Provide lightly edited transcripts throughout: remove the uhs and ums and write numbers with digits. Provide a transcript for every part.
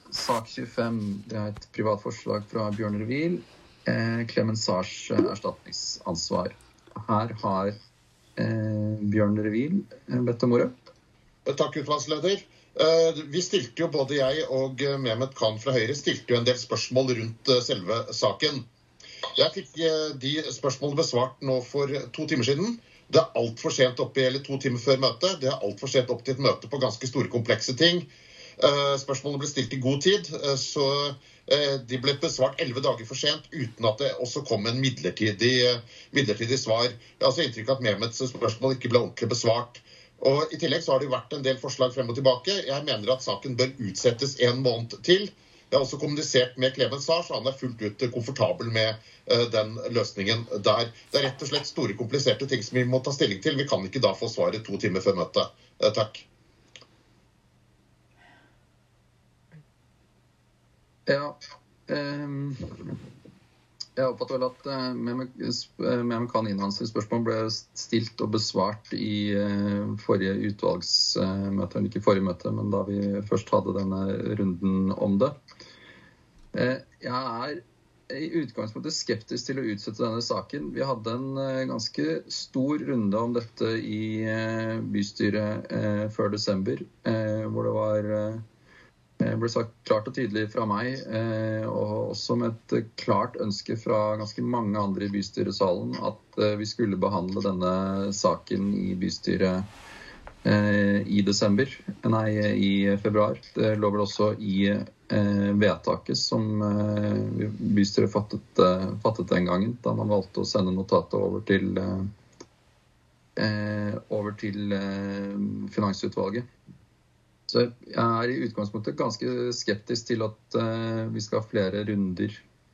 sak 25, det et privat forslag fra Bjørn Revil, Clemens Saers erstatningsansvar. Her har Bjørn Revil bedt om ordet. Takk, utvalgsleder. Vi stilte jo, både jeg og Mehmet Khan fra Høyre, stilte jo en del spørsmål rundt selve saken. Jeg fikk de spørsmålene besvart nå for 2 timer siden. Det alt for sent oppe, eller 2 timer før møtet. Det alt for sent opp til et møte på ganske store, komplekse ting. Spørsmålene ble stilt i god tid, så de ble besvart 11 dager for sent, uten at det også kom en midlertidig svar. Jeg har altså inntrykk av at Mehmets spørsmål ikke ble ordentlig besvart. Og i tillegg så har det vært en del forslag frem og tilbake. Jeg mener at saken bør utsettes 1 måned til. Jeg har også kommunisert med Clemens Saers, så han fullt ut komfortabel med den løsningen der. Det rett og slett store, kompliserte ting som vi må ta stilling til. Vi kan ikke da få svaret 2 timer før møtet. Takk. Ja, jeg oppfatter vel at Mehmet Khan Innhans spørsmål ble stilt og besvart i forrige utvalgsmøte, ikke forrige møte, men da vi først hadde denne runden om det. Jeg i utgangspunktet skeptisk til å utsette denne saken. Vi hadde en ganske stor runde om dette i bystyret før desember, hvor det ble sagt klart og tydelig fra meg, og også med et klart ønske fra ganske mange andre i bystyresalen, at vi skulle behandle denne saken i bystyret i februar. Det lå vel også i vedtaket som bystyret fattet den gangen, da man valgte å sende notatet over til Finansutvalget. Så jeg i utgangspunktet ganske skeptisk til at vi skal ha flere runder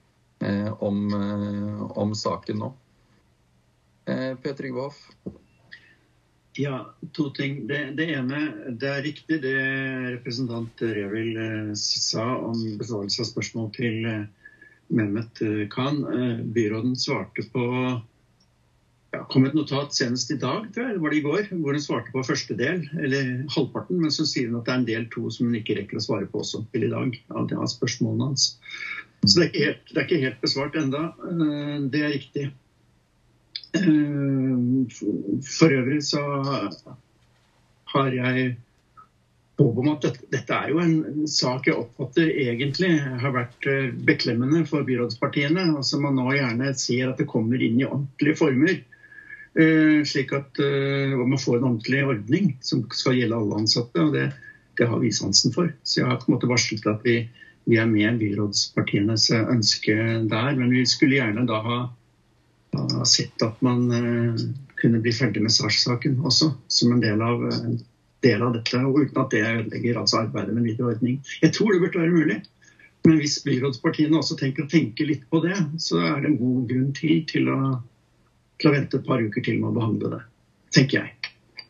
om saken nå. Peter Trygve Hoff. Ja, 2 ting. Det ene, det riktig det representant Revil sa om besvarelse av spørsmål til Mehmet Khan. Byråden svarte på kom et notat senest i dag, tror jeg, var det i går, hvor hun svarte på første del, eller halvparten, men så sier hun at det en del 2 som hun ikke rekker å svare på også til i dag, av spørsmålene hans. Så det er ikke helt besvart enda. Det riktig. For øvrig så har jeg håp om at dette jo en sak jeg oppfatter egentlig har vært beklemmende for byrådspartiene, altså man nå gjerne ser at det kommer inn i ordentlige former, slik at man får en ordentlig ordning som skal gjelde alle ansatte, og det har vi sansen for. Så jeg har på en måte varslet at vi med byrådspartienes ønske der, men vi skulle gjerne da ha sett at man kunne bli ferdig med Saers-saken også, som en del av dette, og uten at det ødelegger altså arbeidet med videre ordning. Jeg tror det burde være mulig, men hvis byrådspartiene også tenker litt på det, så det en god grunn til å vente et par uker til med å behandle det, tenker jeg.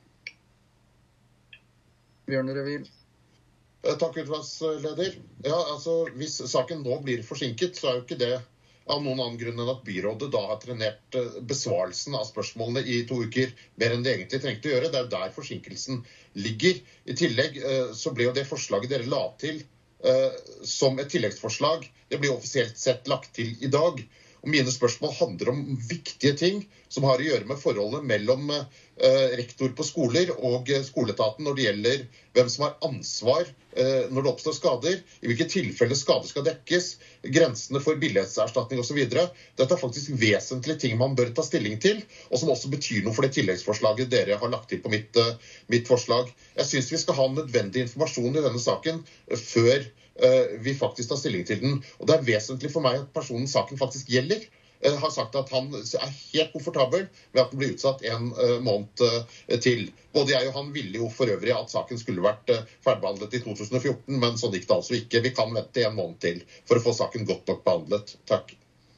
Bjørn Revil. Takk, utvalgsleder. Ja, altså, hvis saken nå blir forsinket, så jo ikke det av noen annen grunn enn at byrådet da har trenert besvarelsen av spørsmålene i 2 uker mer enn det egentlig trengte å gjøre. Det jo der forsinkelsen ligger. I tillegg så ble jo det forslaget dere la til som et tilleggsforslag, det blir offisielt sett lagt til i dag. Og mine spørsmål handler om viktige ting som har å gjøre med forholdet mellom rektor på skoler og skoleetaten når det gjelder hvem som har ansvar når det oppstår skader, i hvilke tilfeller skader skal dekkes, grensene for billighetserstatning og så videre. Dette faktisk vesentlige ting man bør ta stilling til, og som også betyr noe for det tilleggsforslaget dere har lagt til på mitt forslag. Jeg synes vi skal ha nødvendig informasjon i denne saken før vi faktisk tar stilling til den. Og det vesentlig for meg at personen saken faktisk gjelder, har sagt at han helt komfortabel med at den blir utsatt 1 måned til. Både jeg og han ville jo for øvrig at saken skulle vært ferdigbehandlet i 2014, men sånn gikk det altså ikke. Vi kan vente 1 måned til for å få saken godt nok behandlet. Takk.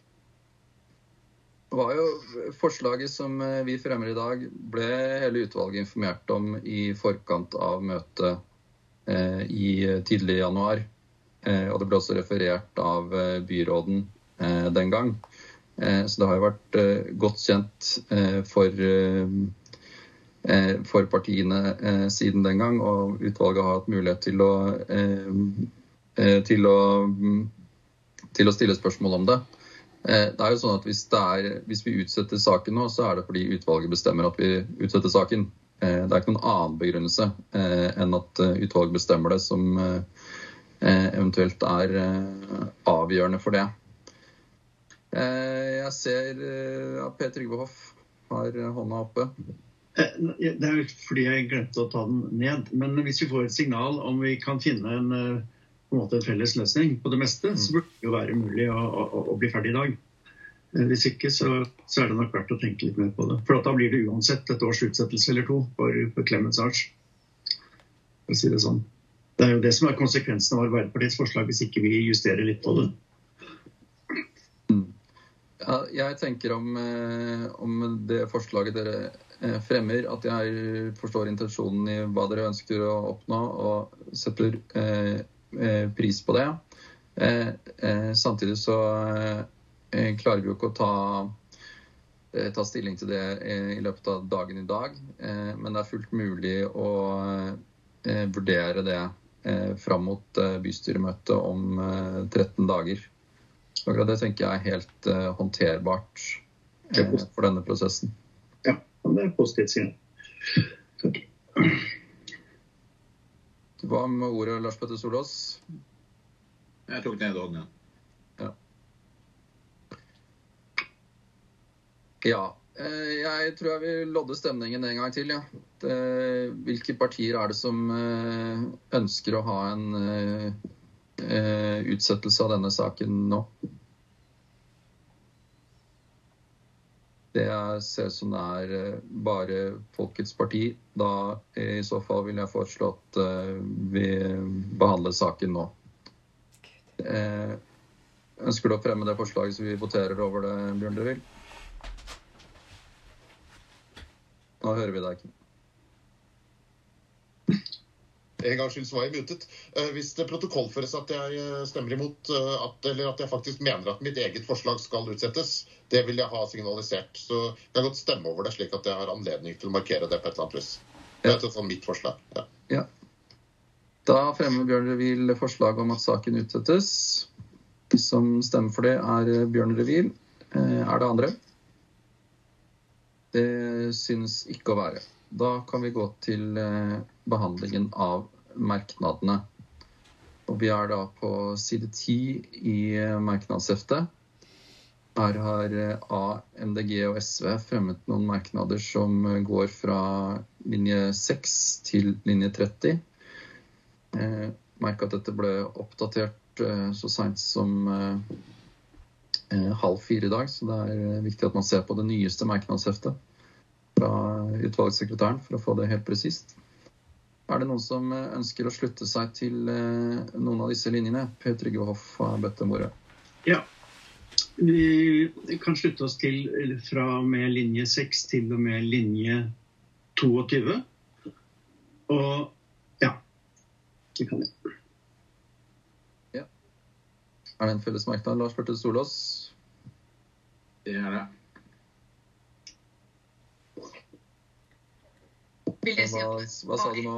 Det var jo forslaget som vi fremmer i dag, ble hele utvalget informert om i forkant av møtet i tidlig januar. Og det ble også referert av byråden den gang. Så det har jo vært godt kjent for partiene siden den gang, og utvalget har hatt mulighet til å til å stille spørsmål om det. Det jo sånn at hvis vi utsetter saken nå, så det fordi utvalget bestemmer at vi utsetter saken. Det ikke noen annen begrunnelse enn at utvalget bestemmer det som eventuelt avgjørende for det. Jeg ser at Per Trygve Hoff har hånda oppe. Det jo fordi jeg glemte å ta den ned, men hvis vi får et signal om vi kan finne på en måte en felles løsning på det meste, så burde det jo være mulig å bli ferdig i dag. Hvis ikke, så det nok verdt å tenke litt mer på det. For da blir det uansett et års utsettelse eller to for Clemens Arch. For å si det sånn. Det jo det som konsekvensen av Arbeiderpartiets forslag hvis ikke vi justerer litt på det. Ja, jeg tenker om det forslaget dere fremmer, at jeg forstår intensjonen i hva dere ønsker å oppnå, og setter pris på det. Samtidig så klarer vi jo ikke å ta stilling til det i løpet av dagen i dag, men det fullt mulig å vurdere det fram mot bystyremøtet om 13 dager. Akkurat det tenker jeg helt håndterbart for denne prosessen. Ja, det positivt, sier jeg. Takk. Hva med ordet, Lars Petter Solås? Jeg tok ned hånden, ja. Ja, jeg tror jeg vil lodde stemningen en gang til, ja. Hvilke partier det som ønsker å ha en utsettelse av denne saken nå? Det ser som det bare Folkets parti. Da i så fall vil jeg foreslå at vi behandler saken nå. Ønsker du å fremme det forslaget så vi voterer over det, Bjørn Revil? Nå hører vi deg ikke. En gang skyld var jeg mutet. Hvis det protokollføres at jeg stemmer imot, eller at jeg faktisk mener at mitt eget forslag skal utsettes, det vil jeg ha signalisert. Så jeg kan godt stemme over det, slik at jeg har anledning til å markere det på et eller annet vis. Det et sånn mitt forslag. Ja. Da fremmer Bjørn Revil forslag om at saken utsettes. De som stemmer for det Bjørn Revil. Det andre? Det synes ikke å være. Da kan vi gå til behandlingen av merknadene. Og vi da på side 10 i merknadsheftet. Her har A, MDG og SV fremmet noen merknader som går fra linje 6 til linje 30. Merk at dette ble oppdatert så sent som 3:30 i dag, så det viktig at man ser på det nyeste merknadsheftet fra utvalgssekretæren for å få det helt presist. Det noen som ønsker å slutte seg til noen av disse linjene? Per Trygve Hoff har bedt om ordet. Ja, vi kan slutte oss til fra med linje 6 til og med linje 22. Og ja, det kan vi. Ja. Det en felles merknad, Lars Petter Solås? Det det. Hva sa du nå?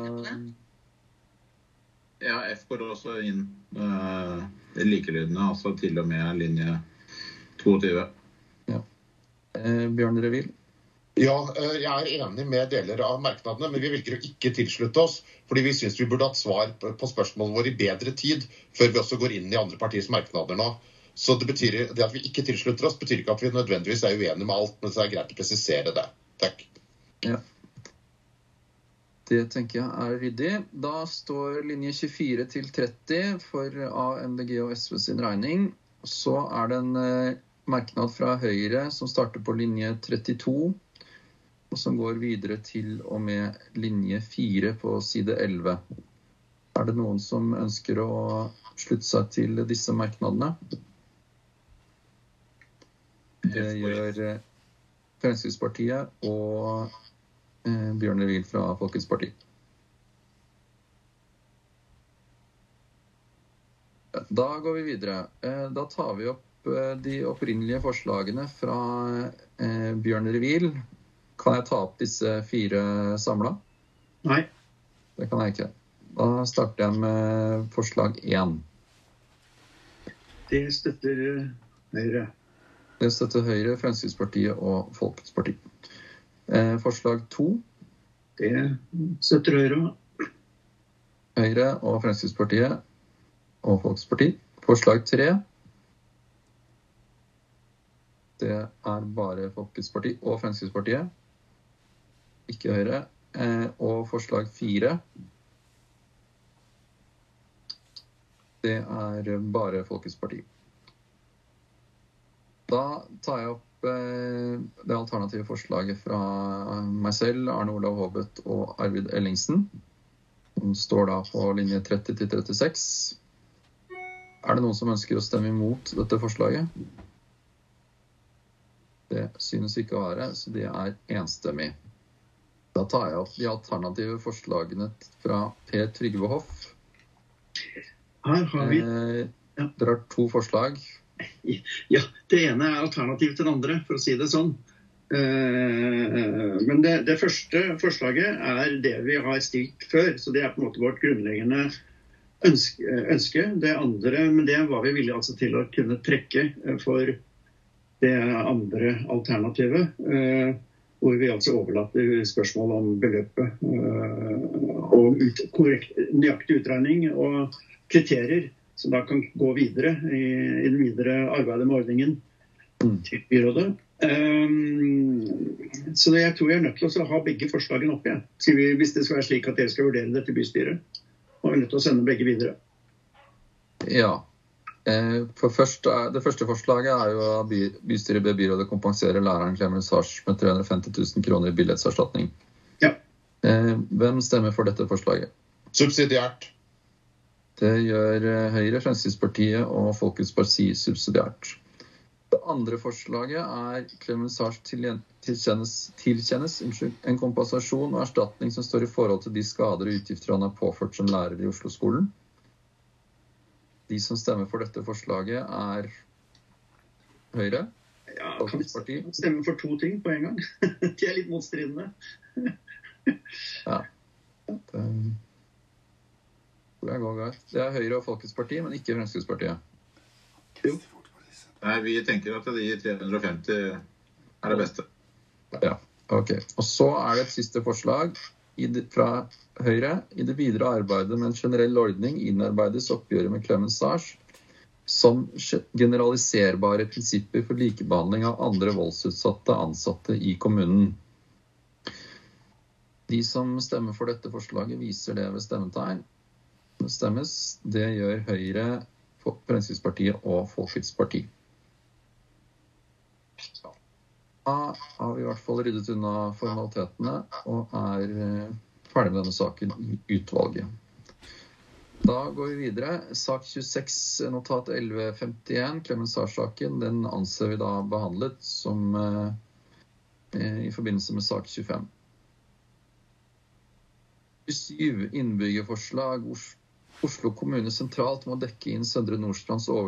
Ja, F går også inn likelydende, altså til og med linje 22. Ja. Bjørn Revil? Ja, jeg enig med deler av merknadene, men vi velger å ikke tilslutte oss, fordi vi synes vi burde hatt svar på spørsmålene våre i bedre tid, før vi også går inn i andre partiers merknader nå. Så det at vi ikke tilslutter oss, betyr ikke at vi nødvendigvis uenige med alt, men så greit å presisere det. Takk. Ja. Det tenker jeg ryddig. Da står linje 24 til 30 for A, MDG og SV sin regning. Så det en merknad fra Høyre som starter på linje 32, og som går videre til og med linje 4 på side 11. Det noen som ønsker å slutte seg til disse merknadene? Det gjør Fremskrittspartiet og Bjørn Revil fra Folkets parti. Da går vi videre. Da tar vi opp de opprinnelige forslagene fra Bjørn Revil. Kan jeg ta opp disse 4 samlet? Nei. Det kan jeg ikke. Da starter jeg med forslag 1. Det støtter Høyre. Det støtter Høyre, Fremskrittspartiet og Folkets Parti. Forslag 2. Det støtter Høyre. Høyre og Fremskrittspartiet og Folkets Parti. Forslag 3. Det er bare Folkets Parti og Fremskrittspartiet. Ikke Høyre. Og forslag 4. Det er bare Folkets Parti. Da tar jeg opp det alternative forslaget fra meg selv, Arne Olav Håbet og Arvid Ellingsen, som står da på linje 30-36. Er det noen som ønsker å stemme imot dette forslaget? Det synes ikke å være, så det er enstemmig. Da tar jeg opp de alternative forslagene fra Per Trygve Hoff. Her har vi... Dere har 2 forslag. Ja, det ene er alternativ til det andre, for å si det sånn. Men det første forslaget er det vi har stilt før, så det er på en måte vårt grunnleggende ønske. Det andre, men det var vi villige altså til å kunne trekke for det andre alternativet, hvor vi altså overlater spørsmål om beløpet og nøyaktig utregning og kriterier som da kan gå videre i det videre arbeidet med ordningen til byrådet. Så jeg tror jeg er nødt til å ha begge forslagene opp igjen. Hvis det skal være slik at dere skal vurdere det til bystyret, og vi er nødt til å sende begge videre. Ja. For det første forslaget er jo at bystyret ber byrådet kompensere læreren Clemens Sars med 350 000 kroner i billetserstatning. Ja. Hvem stemmer for dette forslaget? Subsidiært. Det gjør Høyre, Fremskrittspartiet og Folkets Parti subsidiært. Det andre forslaget er Clemens Sars tilkjennes en kompensasjon og erstatning som står i forhold til de skader og utgifter han har påført som lærer i Oslo-skolen. De som stemmer for dette forslaget er Høyre, Ja, Folkets kan Parti. vi stemme for 2 ting på en gang? De er litt motstridende. Ja. Det er Høyre og Folkets Parti, men ikke Fremskrittspartiet. Jo. Nei, vi tenker at de 350 er det beste. Ja, ok. Og så er det et siste forslag fra Høyre. I det videre arbeidet med en generell ordning innarbeides oppgjøret med Clemens Sars som generaliserbare prinsipper for likebehandling av andre voldsutsatte ansatte i kommunen. De som stemmer for dette forslaget viser det ved stemmetegn. Det stemmes. Det gjør Høyre, Fremskrittspartiet og Folkets Parti. Da har vi i hvert fall ryddet unna formalitetene og er ferdig med denne saken i utvalget. Da går vi videre. Sak 26, notat 1151, Clemens Sars-saken, den anser vi da behandlet som i forbindelse med sak 25. 7 innbyggerforslag. Oslo kommune sentralt må dekke inn Søndre Nordstrands